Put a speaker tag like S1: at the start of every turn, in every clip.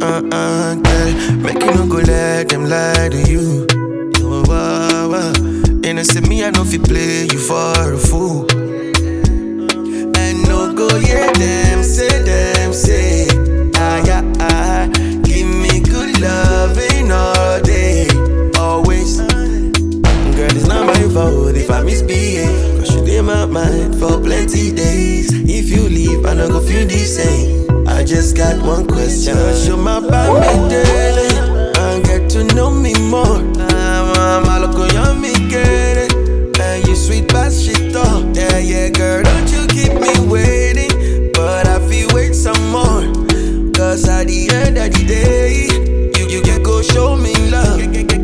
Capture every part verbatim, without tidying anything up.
S1: uh, girl. Make you no go let them lie to you. You wow, wow. Innocent me, I know if you play you for a fool. And no go, yeah, them say, them say. Ah, yeah, ah. Give me good loving all day, always. Girl, it's not my fault if I misbehave, cause you in my mind for plenty days. If you leave, I don't go feel the same. I just got one question. Show my baby daily and get to know me more. I'm a loco, you me get it. And you sweet past shit up. Yeah, yeah, girl, don't you keep me waiting. But I feel wait some more. Cause at the end of the day, you, you can go show me love.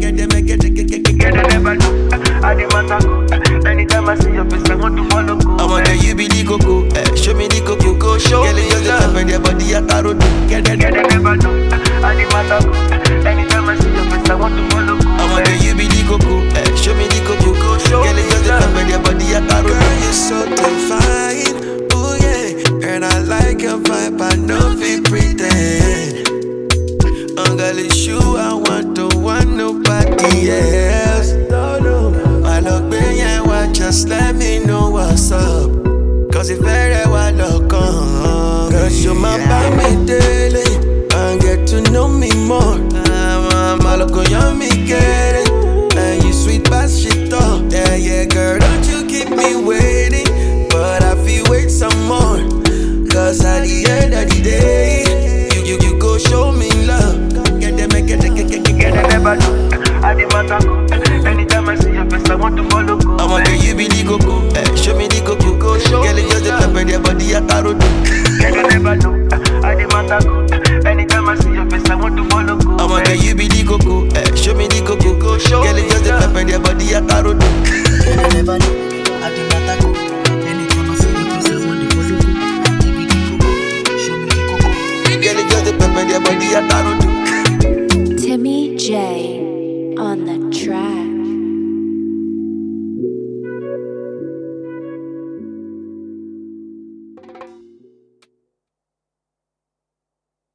S1: I demand a go. Anytime I see your face, I want to follow go. I want that you be the coco, eh, show me the coco, go show me love. Girl, just your body at a road. Get it, get it, never do. I demand a go. Anytime I see your face, I want to follow go. I want that you be the coco, eh, show me the coco, go show me love. Girl, just your body at a road. Girl, you're so divine, oh yeah. And I like your vibe, I know if pretend. Oh girl, it's you I want, don't want nobody else. No, no. I look behind what, just let me know what's up. Cause if I want to come, cause you're my baby daily and get to know me more. I'm a loco, you me get it. And you sweet past shit up. Yeah, yeah, girl, don't you keep me waiting. But I feel wait some more. Cause at the end of the day, you, you, you go show me love. Get them, get them, get them, get them, never do. I demand a go. Anytime I see your face, I want to follow go. I want that you be the coco, eh, show me the coco, go show. Girl, it's just the pepper, their body at a road. Girl, you never know. I demand a go. Anytime I see your face, I want to follow go. I want that you be the coco, eh, show me the coco, go show. Girl, it's just the pepper, their body at a road. Girl, you never know. I demand a go. Anytime I see your face, I want to follow go. You be the coco, show me the coco. Girl, it's just the pepper, their body at a road.
S2: Timmy J on the track.